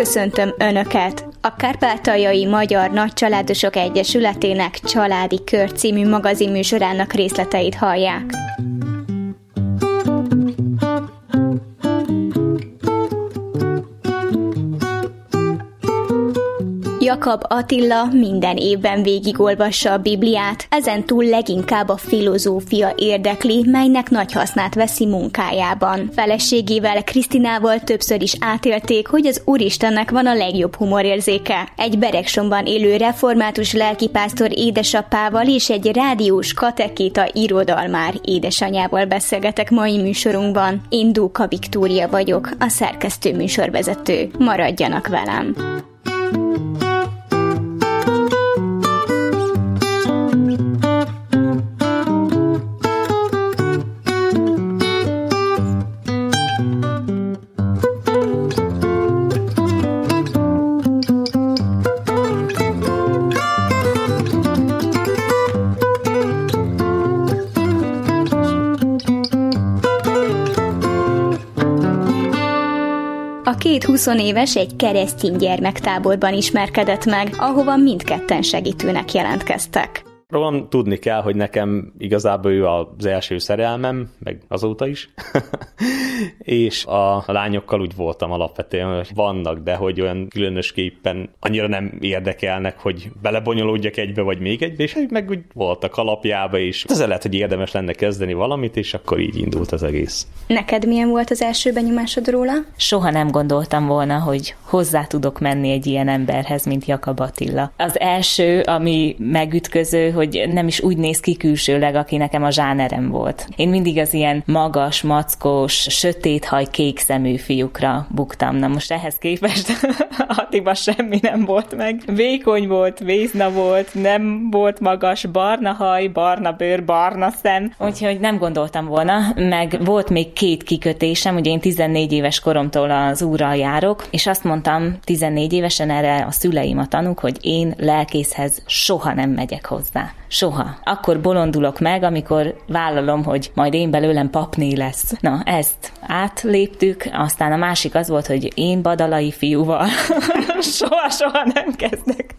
Köszöntöm Önöket! A Kárpátaljai Magyar Nagycsaládosok Egyesületének Családi Kör című magazinműsorának részleteit hallják. Jakab Attila minden évben végigolvassa a Bibliát, ezen túl leginkább a filozófia érdekli, melynek nagy hasznát veszi munkájában. Feleségével, Krisztinával többször is átélték, hogy az Úristennek van a legjobb humorérzéke. Egy Beregsonban élő református lelkipásztor édesapával és egy rádiós katekéta irodalmár édesanyával beszélgetek mai műsorunkban. Én Dóka Viktória vagyok, a szerkesztő műsorvezető. Maradjanak velem! A két 20 éves egy keresztény gyermektáborban ismerkedett meg, ahova mindketten segítőnek jelentkeztek. Rólam tudni kell, hogy nekem igazából ő az első szerelmem, meg azóta is. És a lányokkal úgy voltam alapvetően, hogy vannak, de hogy olyan különösképpen annyira nem érdekelnek, hogy belebonyolódjak egybe vagy még egybe, és meg úgy voltak alapjába is. Ezzel lehet, hogy érdemes lenne kezdeni valamit, és akkor így indult az egész. Neked milyen volt az első benyomásod róla? Soha nem gondoltam volna, hogy hozzá tudok menni egy ilyen emberhez, mint Jakab Attila. Az első, ami megütköző, hogy nem is úgy néz ki külsőleg, aki nekem a zsánerem volt. Én mindig az ilyen magas, mackos, sötéthaj, kék szemű fiúkra buktam. Na most ehhez képest Attiba semmi nem volt meg. Vékony volt, vézna volt, nem volt magas, barna haj, barna bőr, barna szem. Úgyhogy nem gondoltam volna. Meg volt még 2 kikötésem, ugye én 14 éves koromtól az Úrral járok, és azt mondtam 14 évesen erre a szüleim, a tanúk, hogy én lelkészhez soha nem megyek hozzá. Soha. Akkor bolondulok meg, amikor vállalom, hogy majd én belőlem papné lesz. Na, ezt átléptük, aztán a másik az volt, hogy én badalai fiúval soha nem kezdek.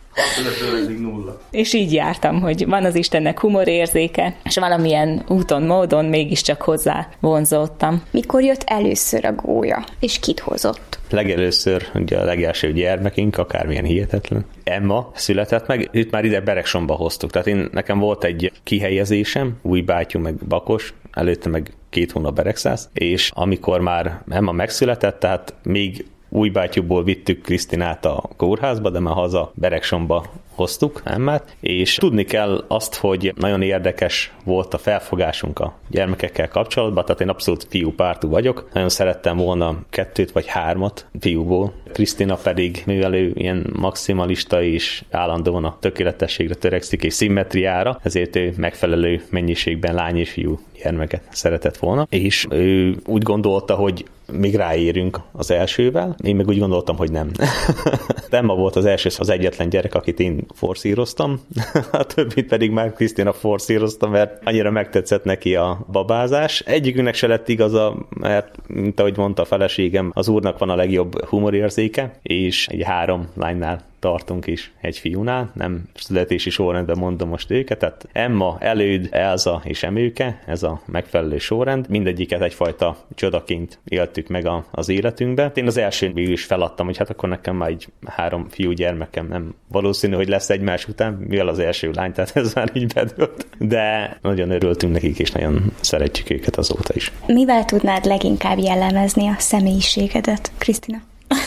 És így jártam, hogy van az Istennek humorérzéke, és valamilyen úton, módon mégiscsak hozzá vonzódtam. Mikor jött először a gólya, és kit hozott? Legelőször, ugye a legelső gyermekünk, akármilyen hihetetlen. Emma született meg, őt már ide Beregcsonba hoztuk. Tehát nekem volt egy kihelyezésem, Újbátyú meg Bakos, előtte meg 2 hónap Beregszász, és amikor már Emma megszületett, tehát még Újbátyúból vittük Krisztinát a kórházba, de már haza Beregcsonba hoztuk Emmát, és tudni kell azt, hogy nagyon érdekes volt a felfogásunk a gyermekekkel kapcsolatban, tehát én abszolút fiúpártú vagyok, nagyon szerettem volna 2 vagy 3 fiúból, Krisztina pedig, mivel ő ilyen maximalista és állandóan a tökéletességre törekszik és szimmetriára, ezért ő megfelelő mennyiségben lány és fiú gyermeket szeretett volna, és ő úgy gondolta, hogy még ráérünk az elsővel, én meg úgy gondoltam, hogy nem. Emma volt az első, az egyetlen gyerek, akit én forszíroztam, a többit pedig már Krisztina forszírozta, mert annyira megtetszett neki a babázás. Egyikünknek se lett igaza, mert, mint ahogy mondta a feleségem, az Úrnak van a legjobb humorérzéke, és egy 3 lánynál tartunk is egy fiúnál, nem születési sorrendben mondom most őket, tehát Emma, Előd, Elza és Emőke, ez a megfelelő sorrend, mindegyiket egyfajta csodaként éltük meg az életünkbe. Én az elsőn végül is feladtam, hogy hát akkor nekem már egy 3 fiú gyermekem nem valószínű, hogy lesz egymás után, mivel az első lány, tehát ez már így bedőlt. De nagyon örültünk nekik, és nagyon szeretjük őket azóta is. Mivel tudnád leginkább jellemezni a személyiségedet, Krisztina?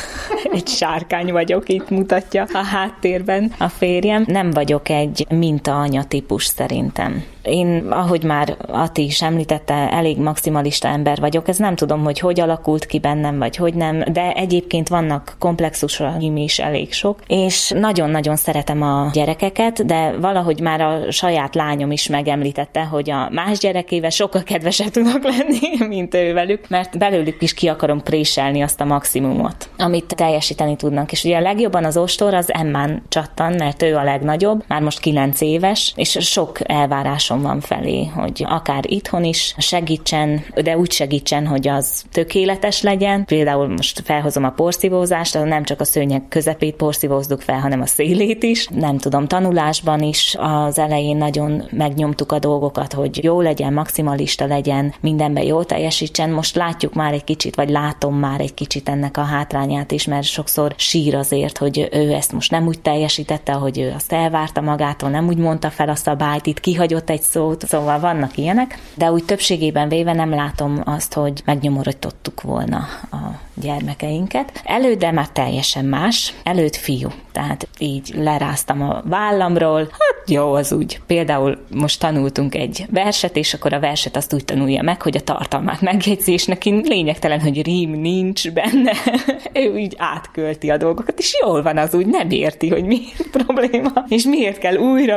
Egy sárkány vagyok, itt mutatja a háttérben a férjem. Nem vagyok egy mintaanya típus szerintem. Én, ahogy már Atti is említette, elég maximalista ember vagyok. Ez nem tudom, hogy alakult ki bennem, vagy hogy nem, de egyébként vannak komplexusaim is elég sok, és nagyon-nagyon szeretem a gyerekeket, de valahogy már a saját lányom is megemlítette, hogy a más gyerekével sokkal kedvesebb tudok lenni, mint ő velük, mert belőlük is ki akarom préselni azt a maximumot, amit teljesíteni tudnak. És ugye a legjobban az ostor az Emmán csattan, mert ő a legnagyobb, már most 9 éves, és sok elvárásom van felé, hogy akár itthon is segítsen, de úgy segítsen, hogy az tökéletes legyen. Például most felhozom a porszívózást, nem csak a szőnyeg közepét porszívózzuk fel, hanem a szélét is. Nem tudom, tanulásban is az elején nagyon megnyomtuk a dolgokat, hogy jó legyen, maximalista legyen, mindenben jól teljesítsen. Most látjuk már egy kicsit, vagy látom már egy kicsit ennek a hátrányát is, mert sokszor sír azért, hogy ő ezt most nem úgy teljesítette, ahogy ő azt elvárta magától, nem úgy mondta fel a szabályt, itt kihagyott egy szót, szóval vannak ilyenek, de úgy többségében véve nem látom azt, hogy megnyomorodtottuk volna a gyermekeinket. Előtte már teljesen más, előtt fiú. Tehát így leráztam a vállamról, hát jó, az úgy. Például most tanultunk egy verset, és akkor a verset azt úgy tanulja meg, hogy a tartalmát megjegyzi, és neki lényegtelen, hogy rím nincs benne. Ő így átkölti a dolgokat, és jól van az úgy, nem érti, hogy miért probléma, és miért kell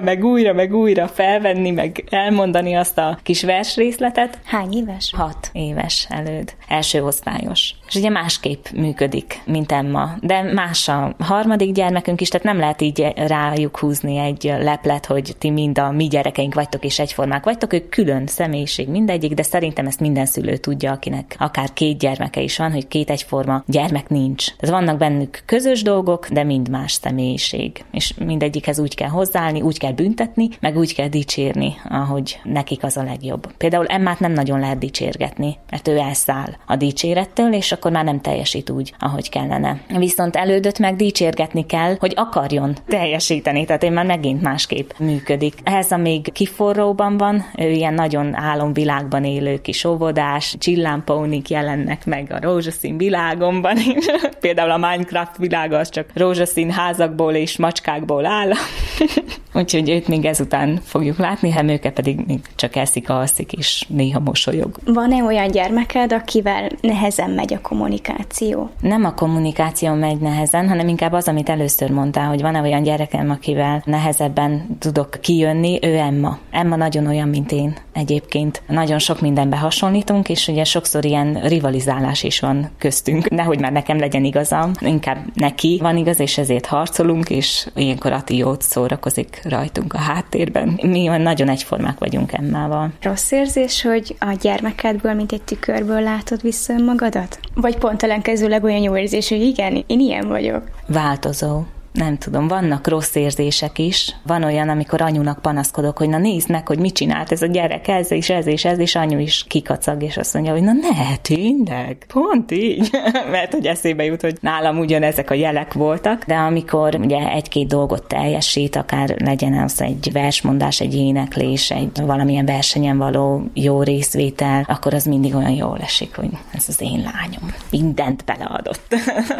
újra felvenni, meg elmondani azt a kis versrészletet. Hány éves? 6 éves előd, első osztályos. És ugye másképp működik, mint Emma. De más a harmadik gyermekünk is, tehát nem lehet így rájuk húzni egy leplet, hogy ti mind a mi gyerekeink vagytok és egyformák vagytok, ők külön személyiség mindegyik, de szerintem ezt minden szülő tudja, akinek akár 2 gyermeke is van, hogy 2 egyforma gyermek nincs. Tehát vannak bennük közös dolgok, de mind más személyiség. És mindegyikhez úgy kell hozzáállni, úgy kell büntetni, meg úgy kell dicsérni, ahogy nekik az a legjobb. Például Emmát nem nagyon lehet dicsérgetni, mert ő elszáll a dicsérettől, és akkor már nem teljesít úgy, ahogy kellene. Viszont elődöt meg dicsérgetni kell, hogy akarjon teljesíteni, tehát én már megint másképp működik. Ez a még kiforróban van, ő ilyen nagyon álomvilágban élő kis óvodás, csillámpónik jelennek meg a rózsaszín világomban. Például a Minecraft világa az csak rózsaszín házakból és macskákból áll. Úgyhogy őt még ezután fogjuk látni, Hemőke pedig még csak eszik, alszik és néha mosolyog. Van-e olyan gyermeked, akivel nehezen megy a kommunikáció? Nem a kommunikáció megy nehezen, hanem inkább az, amit először mondtál, hogy van-e olyan gyerekem, akivel nehezebben tudok kijönni, ő Emma. Emma nagyon olyan, mint én egyébként. Nagyon sok mindenbe hasonlítunk, és ugye sokszor ilyen rivalizálás is van köztünk. Nehogy már nekem legyen igazam, inkább neki van igaz, és ezért harcolunk, és ilyenkor Ati jót szórakozik rajtunk a háttérben. Mi nagyon egyformák vagyunk Emmával. Rossz érzés, hogy a gyermekedből, mint egy tükörből látod vissza önmagadat? Vagy pont ellenkezőleg olyan jó érzés, hogy igen, én ilyen vagyok? Változó. Nem tudom, vannak rossz érzések is. Van olyan, amikor anyunak panaszkodok, hogy na nézd meg, hogy mit csinált ez a gyerek, ez, és anyu is kikacag, és azt mondja, hogy na ne, tényleg, pont így. Mert hogy eszébe jut, hogy nálam ugyanezek a jelek voltak, de amikor ugye 1-2 dolgot teljesít, akár legyen az egy versmondás, egy éneklés, egy valamilyen versenyen való jó részvétel, akkor az mindig olyan jól esik, hogy ez az én lányom. Mindent beleadott.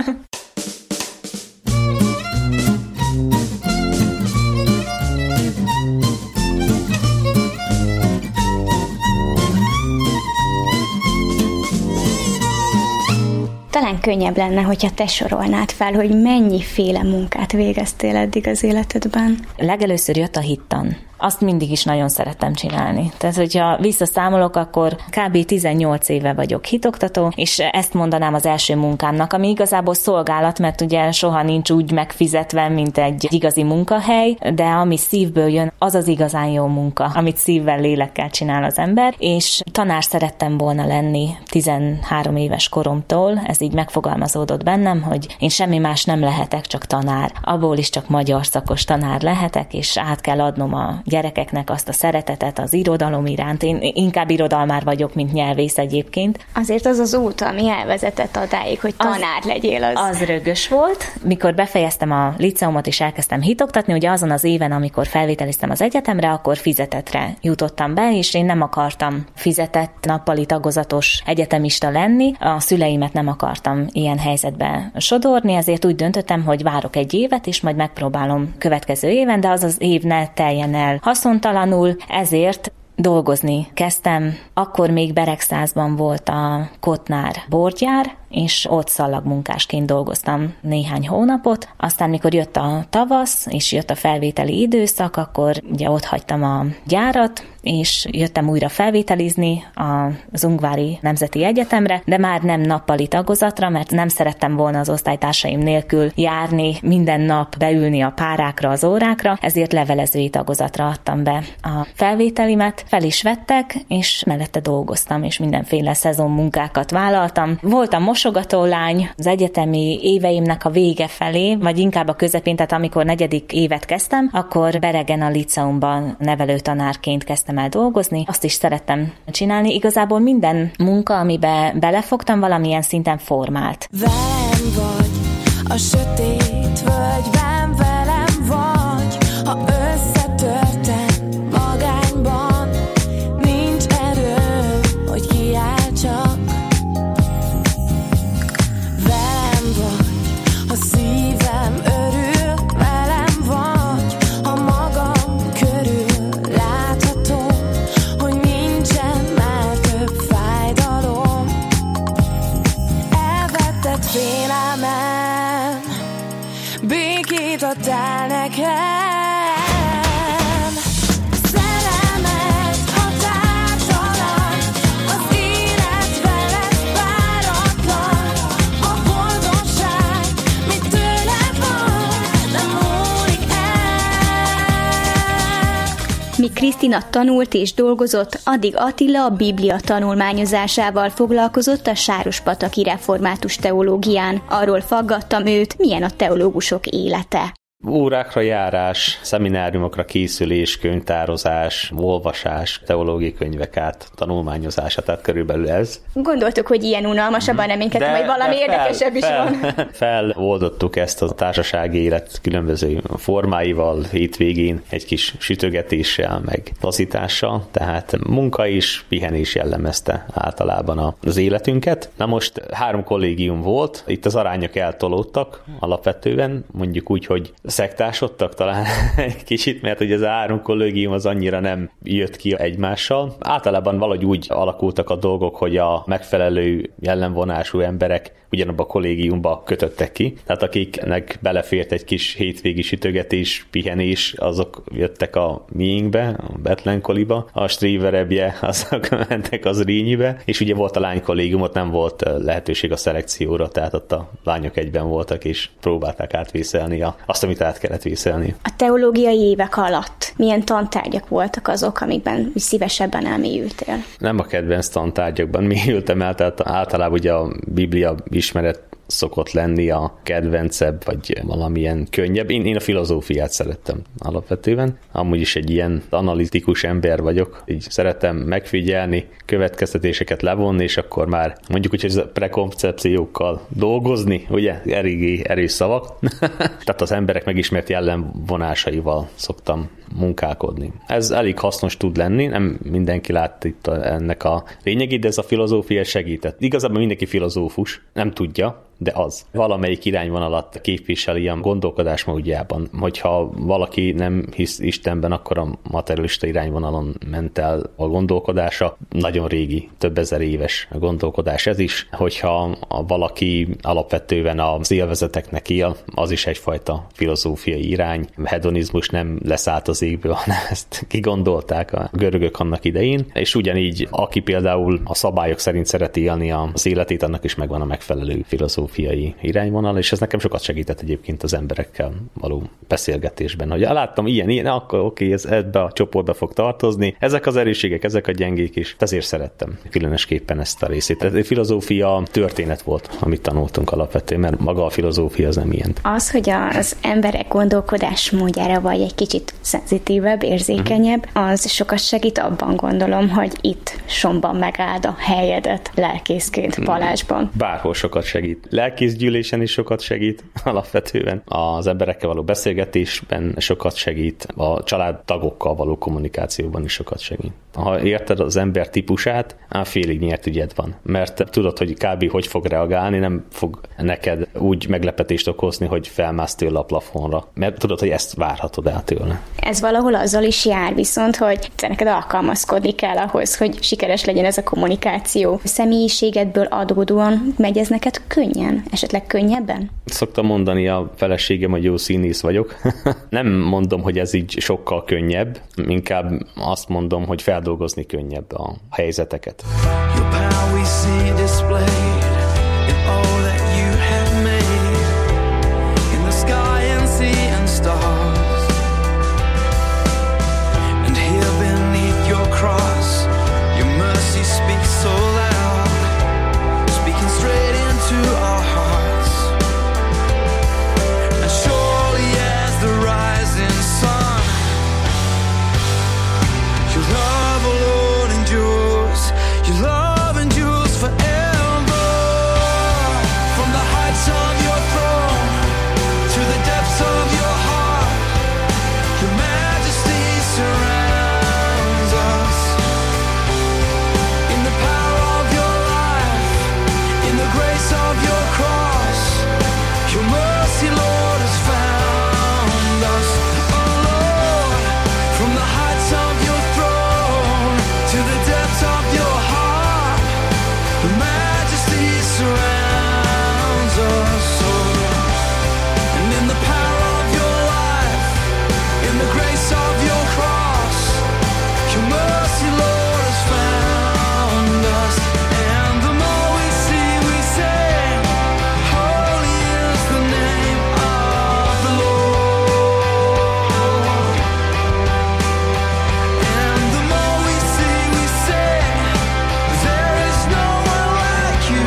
Talán könnyebb lenne, hogyha te sorolnád fel, hogy mennyiféle munkát végeztél eddig az életedben. Legelőször jött a hittan. Azt mindig is nagyon szerettem csinálni. Tehát, hogyha visszaszámolok, akkor kb. 18 éve vagyok hitoktató, és ezt mondanám az első munkámnak, ami igazából szolgálat, mert ugye soha nincs úgy megfizetve, mint egy igazi munkahely, de ami szívből jön, az az igazán jó munka, amit szívvel, lélekkel csinál az ember, és tanár szerettem volna lenni 13 éves koromtól, ez így megfogalmazódott bennem, hogy én semmi más nem lehetek, csak tanár. Abból is csak magyar szakos tanár lehetek, és át kell adnom a gyerekeknek azt a szeretetet az irodalom iránt. Én inkább irodalmár vagyok, mint nyelvész egyébként. Azért az az út, ami elvezetett odáig, hogy tanár legyél, az rögös volt. Mikor befejeztem a liceumot és elkezdtem hitoktatni, ugye azon az éven, amikor felvételiztem az egyetemre, akkor fizetetre jutottam be, és én nem akartam fizetett nappali tagozatos egyetemista lenni. A szüleimet nem akartam ilyen helyzetbe sodorni, ezért úgy döntöttem, hogy várok egy évet, és majd megpróbálom következő éven, de az az év ne teljen el haszontalanul, ezért dolgozni kezdtem. Akkor még Beregszázban volt a Kotnár borgyár, és ott szallagmunkásként dolgoztam néhány hónapot. Aztán, mikor jött a tavasz, és jött a felvételi időszak, akkor ugye ott hagytam a gyárat, és jöttem újra felvételizni az Ungvári Nemzeti Egyetemre, de már nem nappali tagozatra, mert nem szerettem volna az osztálytársaim nélkül járni, minden nap beülni a párákra, az órákra, ezért levelezői tagozatra adtam be a felvételimet, fel is vettek, és mellette dolgoztam, és mindenféle szezonmunkákat vállaltam. Voltam mosogatólány az egyetemi éveimnek a vége felé, vagy inkább a közepén, tehát amikor 4. évet kezdtem, akkor Beregen a liceumban nevelőtanárként kezdtem el dolgozni, azt is szerettem csinálni. Igazából minden munka, amiben belefogtam, valamilyen szinten formált. Velem vagy, a sötét völgyben velem vagy, ha összetörtem magányban, nincs erő, hogy kiáltsak. Velem vagy, ha szívem örül, velem vagy, ha magam körül láthatom, hogy nincsen már több fájdalom. Elvetted félelmem, békét adtál nekem. Szerelmet határtalan, az élet veled páratlan. A boldogság, mit tőled van, nem múlik el. Míg Krisztina tanult és dolgozott, addig Attila a Biblia tanulmányozásával foglalkozott a sárospataki református teológián. Arról faggattam őt, milyen a teológusok élete. Órákra járás, szemináriumokra készülés, könyvtározás, olvasás, teológiai könyvek át, tanulmányozása, tehát körülbelül ez. Gondoltuk, hogy ilyen unalmasabban reménykedtem, hogy valami érdekesebb is van. Feloldottuk ezt a társasági élet különböző formáival, hétvégén egy kis sütögetéssel, meg taszítással, tehát munka és pihenés jellemezte általában az életünket. Na most 3 kollégium volt, itt az arányok eltolódtak alapvetően, mondjuk úgy, hogy szektásodtak talán egy kicsit, mert ugye ez a 3 kollégium az annyira nem jött ki egymással. Általában valahogy úgy alakultak a dolgok, hogy a megfelelő jellemvonású emberek ugyanabba a kollégiumba kötöttek ki. Tehát akiknek belefért egy kis hétvégi sütögetés, pihenés, azok jöttek a miénkbe, a Betlenkoliba, a stríverebje, azok mentek az Rínyibe, és ugye volt a lánykollégium, ott nem volt lehetőség a szelekcióra, tehát ott a lányok egyben voltak, és próbálták átvészelni azt, amit át kellett vészelni. A teológiai évek alatt milyen tantárgyak voltak azok, amikben szívesebben elmélyültél? Nem a kedvenc tantárgyakban mélyültem el, tehát általában ugye a Biblia ismeret szokott lenni a kedvencebb, vagy valamilyen könnyebb. Én a filozófiát szerettem alapvetően. Amúgy is egy ilyen analitikus ember vagyok. Így szeretem megfigyelni, következtetéseket levonni, és akkor már mondjuk úgy, hogy a prekoncepciókkal dolgozni, ugye? Eléggé erős szavak. Tehát az emberek megismert jellemvonásaival szoktam munkálkodni. Ez elég hasznos tud lenni, nem mindenki lát itt ennek a lényegét, de ez a filozófia segített. Igazából mindenki filozófus, nem tudja, de az. Valamelyik irányvonalat képviseli a gondolkodásmódjában. Hogyha valaki nem hisz Istenben, akkor a materialista irányvonalon ment el a gondolkodása. Nagyon régi, több ezer éves gondolkodás ez is. Hogyha valaki alapvetően az élvezeteknek él, az is egyfajta filozófiai irány. A hedonizmus nem leszállt az égből, hanem ezt kigondolták a görögök annak idején. És ugyanígy, aki például a szabályok szerint szereti élni az életét, annak is megvan a megfelelő filozófiai irányvonal, és ez nekem sokat segített egyébként az emberekkel való beszélgetésben, hogy láttam ilyen, akkor oké, ez ebbe a csoportba fog tartozni, ezek az erősségek, ezek a gyengék is. Ezért szerettem különösképpen ezt a részét. Ez egy filozófia történet volt, amit tanultunk alapvetően, mert maga a filozófia az nem ilyen. Az, hogy az emberek gondolkodásmódjára vagy egy kicsit szenzitívebb, érzékenyebb, az sokat segít abban, gondolom, hogy itt Somban megáld a helyedet lelkészként Balázsban. Bárhol sokat segít. Lelkészgyűlésen is sokat segít, alapvetően az emberekkel való beszélgetésben sokat segít, a családtagokkal való kommunikációban is sokat segít. Ha érted az ember típusát, félig nyert ügyed van. Mert tudod, hogy kb. Hogy fog reagálni, nem fog neked úgy meglepetést okozni, hogy felmász tőle a plafonra. Mert tudod, hogy ezt várhatod el tőle. Ez valahol azzal is jár viszont, hogy te neked alkalmazkodni kell ahhoz, hogy sikeres legyen ez a kommunikáció. A személyiségedből adódóan megy ez neked könnyen? Esetleg könnyebben? Szoktam mondani a feleségem, hogy jó színész vagyok. Nem mondom, hogy ez így sokkal könnyebb, inkább azt mondom, hogy feldolgozni könnyebb a helyzeteket. Your power we see displayed in all that you have made, in the sky and sea and stars, and here beneath your cross, your mercy speaks so loud, speaking straight into our hearts. And surely as the rising sun, your love, O Lord, endures. Your love endures forever. From the heights of your throne to the depths of your heart, your majesty surrounds us. In the power of your life, in the grace of your cross, your mercy, Lord, has found us. Oh Lord, from the heights of your throne to the depths of your heart, your majesty surrounds us. Oh, and in the power of your life, in the grace of your cross, your mercy, Lord, has found us. And the more we see, we say, holy is the name of the Lord. And the more we see, we say, there is no one like you,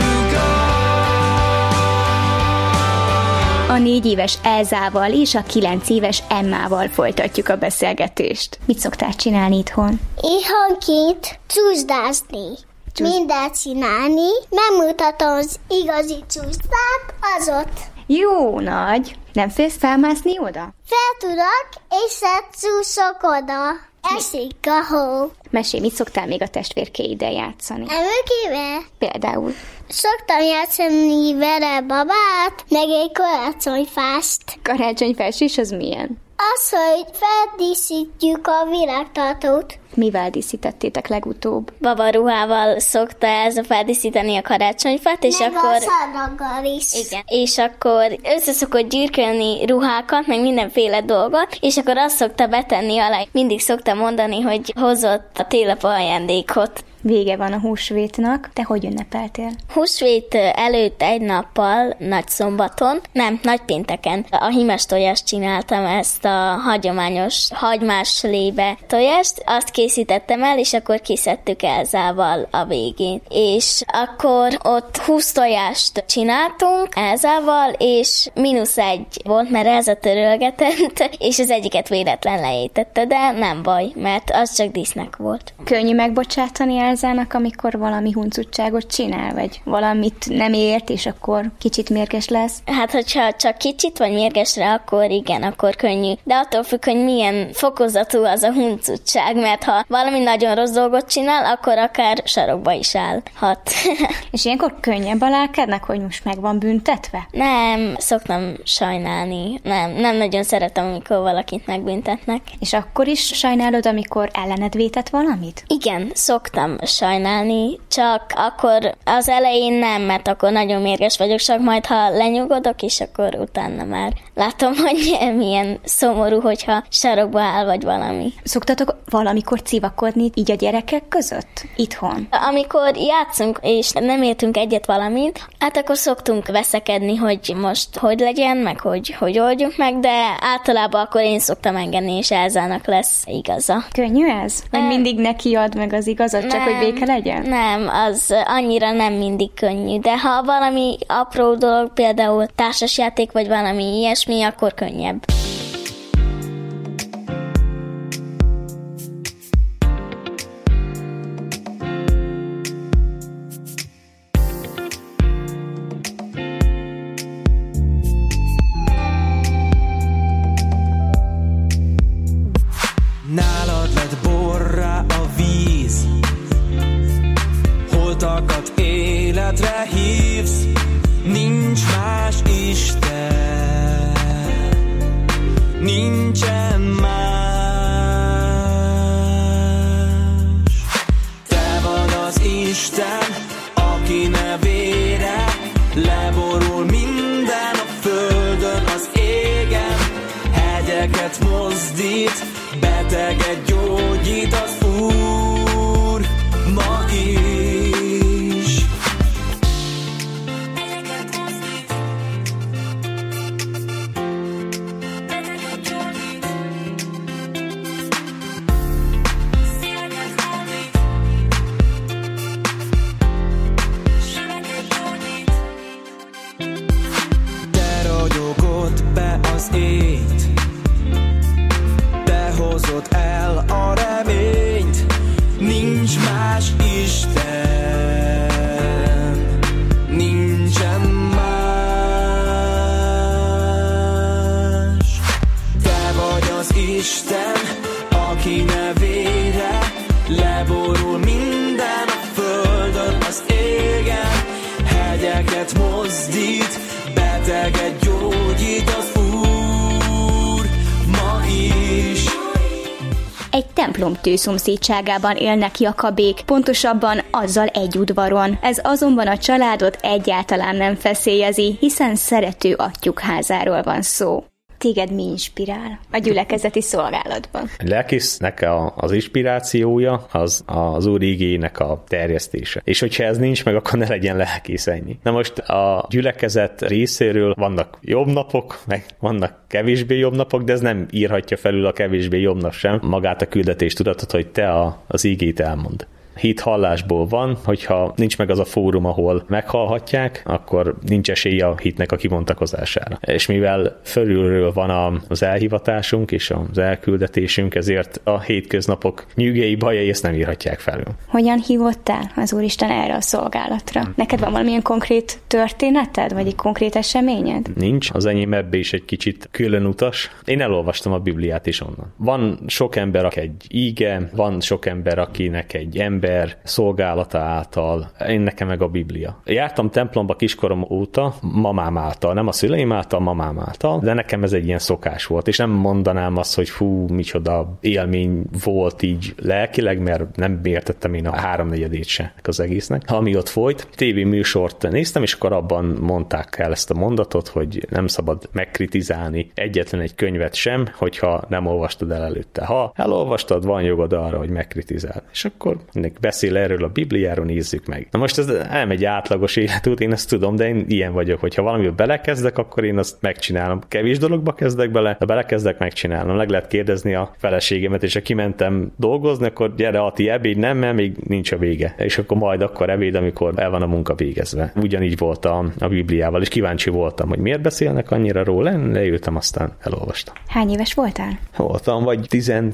God. A 4 éves Elzával és a 9 éves Emmával folytatjuk a beszélgetést. Mit szoktál csinálni itthon? Éhonként csúszdázni. Mindent csinálni. Megmutatom az igazi csúszdát, az ott. Jó nagy! Nem félsz felmászni oda? Fel tudok, és csúszok oda. Esik a hó. Mesélj, mit szoktál még a testvérkéiddel játszani? Emőkével? Például. Szoktam játszani vele babát, meg egy karácsonyfást. Karácsonyfás is, az milyen? Az, hogy feldíszítjük a virágtartót. Mivel díszítettétek legutóbb? Babaruhával szokta Elza feldíszíteni a karácsonyfát, és meg akkor... a szaraggal is. Igen. És akkor össze szokott gyűrkölni ruhákat, meg mindenféle dolgot, és akkor azt szokta betenni alá. Mindig szokta mondani, hogy hozott a télapa ajándékot. Vége van a húsvétnak. Te hogy ünnepeltél? Húsvét előtt egy nappal, nagyszombaton, nem, nagypénteken a hímes tojást csináltam, ezt a hagyományos hagymás lébe tojást, azt készítettem el, és akkor kiszedtük Elzával a végén. És akkor ott 20 tojást csináltunk Elzával, és -1 volt, mert Elza törölgetett, és az egyiket véletlen leétette, de nem baj, mert az csak dísznek volt. Könnyű megbocsátani Elzának, amikor valami huncutságot csinál, vagy valamit nem ért, és akkor kicsit mérges lesz? Hát, hogyha csak kicsit vagy mérgesre, akkor igen, akkor könnyű. De attól függ, hogy milyen fokozatú az a huncutság, mert ha valami nagyon rossz dolgot csinál, akkor akár sarokba is állhat. És ilyenkor könnyebb a lelkednek, hogy most meg van büntetve? Nem, szoktam sajnálni. Nem nagyon szeretem, amikor valakit megbüntetnek. És akkor is sajnálod, amikor ellened vétett valamit? Igen, szoktam sajnálni, csak akkor az elején nem, mert akkor nagyon mérges vagyok, csak majd ha lenyugodok, és akkor utána már látom, hogy milyen szomorú, hogyha sarokba áll, vagy valami. Szoktatok valamikor civakodni így a gyerekek között? Itthon? Amikor játszunk, és nem értünk egyet valamit, hát akkor szoktunk veszekedni, hogy most hogy legyen, meg hogy oldjuk meg, de általában akkor én szoktam engedni, és Elzának lesz igaza. Könnyű ez? Vagy mindig neki ad meg az igazat, csak hogy béke legyen? Nem, az annyira nem mindig könnyű, de ha valami apró dolog, például társasjáték, vagy valami ilyesmi, akkor könnyebb. Nálad lett borrá a víz, haltakat életre hívsz, nincs más Isten, nincsen más. Te vagy az Isten, aki nevére leborul minden a földön, az égen, hegyeket mozdít, beteget gyógyít az Úr ma is. Te ragyogod be az éjt, te hozod el a reményt, nincs más Isten, nincsen más. Te vagy az Isten, aki nevére leborul minden a földön, az égen, hegyeket mozdít, beteget gyógyít az Úr ma is. Egy templom tűszomszédságában élnek Jakabék, pontosabban azzal egy udvaron. Ez azonban a családot egyáltalán nem feszélyezi, hiszen szerető atyjuk házáról van szó. Téged mi inspirál a gyülekezeti szolgálatban? A lelkésznek az inspirációja az Úr igének a terjesztése. És hogyha ez nincs meg, akkor ne legyen lelkész, ennyi. Na most a gyülekezet részéről vannak jobb napok, meg vannak kevésbé jobb napok, de ez nem írhatja felül a kevésbé jobb nap sem magát a küldetéstudatot, hogy te az igét elmond. Hit hallásból van, hogyha nincs meg az a fórum, ahol meghallhatják, akkor nincs esély a hitnek a kibontakozására. És mivel fölülről van az elhivatásunk és az elküldetésünk, ezért a hétköznapok nyűgei, bajai ezt nem írhatják felül. Hogyan hívottál az Úristen erre a szolgálatra? Neked van valamilyen konkrét történeted, vagy egy konkrét eseményed? Nincs. Az enyém ebbe is egy kicsit külön utas. Én elolvastam a Bibliát is onnan. Van sok ember, aki egy íge, van sok ember, akinek egy ember szolgálata által, én nekem meg a Biblia. Jártam templomba kiskorom óta, mamám által, nem a szüleim által, mamám által, de nekem ez egy ilyen szokás volt, és nem mondanám azt, hogy fú, micsoda élmény volt így lelkileg, mert nem értettem én a 3/4-ét se az egésznek. Ami ott folyt, tévéműsort néztem, és akkor abban mondták el ezt a mondatot, hogy nem szabad megkritizálni egyetlen egy könyvet sem, hogyha nem olvastad el előtte. Ha elolvastad, van jogod arra, hogy megkritizáld. És akkor beszél erről a Bibliáról, nézzük meg. Na most ez nem egy átlagos életút, én ezt tudom, de én ilyen vagyok, hogyha valamivel belekezdek, akkor én azt megcsinálom. Kevés dologba kezdek bele, ha belekezdek, megcsinálom. Meg lehet kérdezni a feleségemet, és ha kimentem dolgozni, akkor gyere, Ati, ebéd nem, mert még nincs a vége. És akkor majd akkor ebéd, amikor el van a munka végezve. Ugyanígy volt a Bibliával, és kíváncsi voltam, hogy miért beszélnek annyira róla, leültem, aztán elolvastam. Hány éves voltál? Voltam, vagy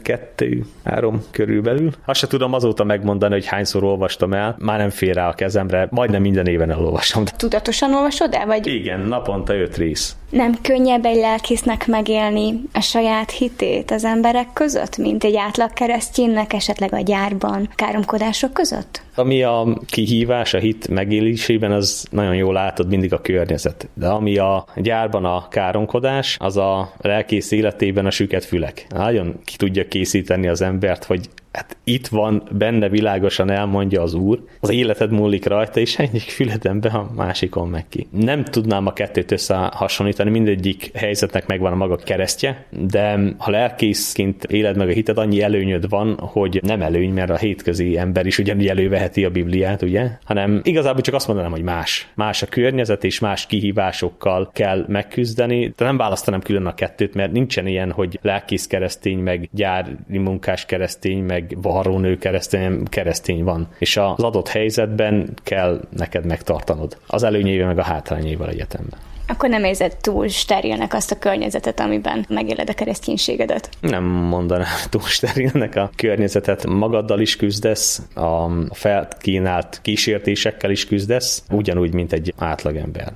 12-3 körülbelül. Azt se tudom azóta megmondani, hogy hányszor olvastam el, már nem fér rá a kezemre, majdnem minden éven elolvasom. Tudatosan olvasod el, vagy? Igen, naponta 5 rész. Nem könnyebb egy lelkésznek megélni a saját hitét az emberek között, mint egy átlag kereszténynek esetleg a gyárban, káromkodások között? Ami a kihívás a hit megélésében, az nagyon jól látod mindig a környezet. De ami a gyárban a káromkodás, az a lelkész életében a süket fülek. Nagyon ki tudja készíteni az embert, hogy hát itt van, benne világosan elmondja az Úr, az életed múlik rajta, és egyik fületembe, a másikon meg ki. Nem tudnám a kettőt összehasonlítani, mindegyik helyzetnek megvan a maga keresztje, de ha lelkészként éled meg a hited, annyi előnyöd van, hogy nem előny, mert a hétközi ember is ugyanúgy előveheti a Bibliát, ugye? Hanem igazából csak azt mondanám, hogy más. Más a környezet, és más kihívásokkal kell megküzdeni. De nem választanám külön a kettőt, mert nincsen ilyen, hogy lelkész keresztény, meg gyári munkás keresztény, meg varrónő keresztény van. És az adott helyzetben kell neked megtartanod. Az előnyével, meg a hátrányaival egyetemben. Akkor nem érzed túl sterilnek azt a környezetet, amiben megéled a kereszténységedet? Nem mondanám túl sterilnek a környezetet. Magaddal is küzdesz, a felkínált kísértésekkel is küzdesz, ugyanúgy, mint egy átlagember.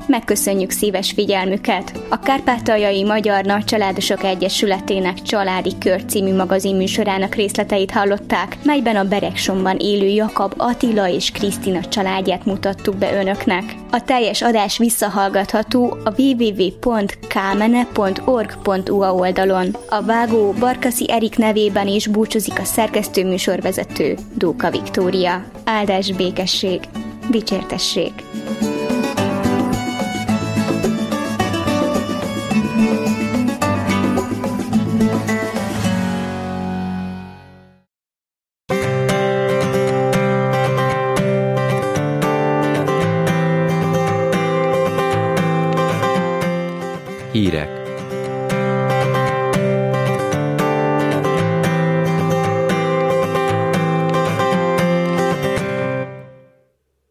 megköszönjük szíves figyelmüket. A Kárpátaljai Magyar Nagycsaládosok Egyesületének Családi Kör című magazin műsorának részleteit hallották, melyben a Beregsonban élő Jakab Attila és Krisztina családját mutattuk be önöknek. A teljes adás visszahallgatható a www.kmene.org.ua oldalon. A vágó Barkaszi Erik nevében is búcsúzik a szerkesztő műsorvezető Dóka Viktória. Áldás, békesség, dicsértesség!